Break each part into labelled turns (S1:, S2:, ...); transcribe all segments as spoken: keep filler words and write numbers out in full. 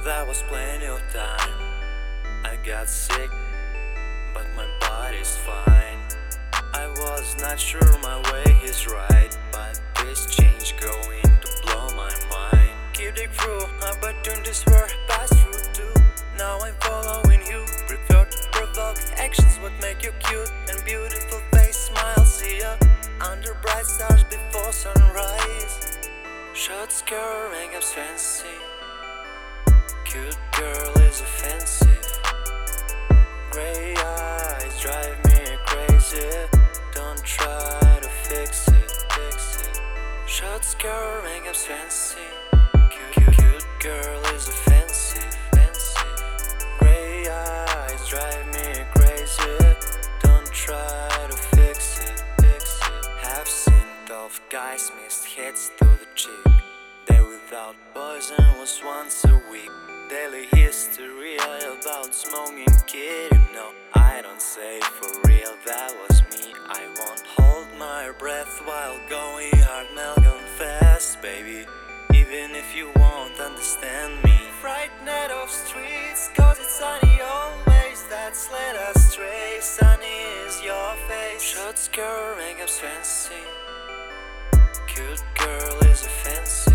S1: There was plenty of time. I got sick, but my body's fine. I was not sure my way is right, but this change going to blow my mind. Keep dig through, opportunities were passed through too. Now I'm following you, prefer to provoke actions what make you cute and beautiful face smile. See ya under bright stars before sunrise. Short skirt, makeup's fancy. Cute girl is offensive. Grey eyes drive me crazy. Don't try to fix it, fix it. Short skirt, makeup's fancy. Cute, cute, cute girl is offensive, offensive. Grey eyes drive me crazy. Don't try to fix it, fix it. Have seen tough guys miss hits to the cheek. Day without poison was once a week. Daily history about smoking kid. You know I don't say for real that was me. I won't hold my breath while going hard, Malcolm fast, baby. Even if you won't understand me. Frightened of streets, cause it's sunny always. That's led us astray. Sunny is your face. Short skirt, makeup's fancy. Cute girl is offensive.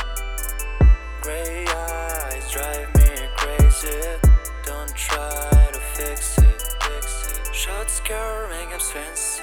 S1: Grey eyes drive me crazy. Don't try to fix it, fix it. Short skirt, makeup's fancy.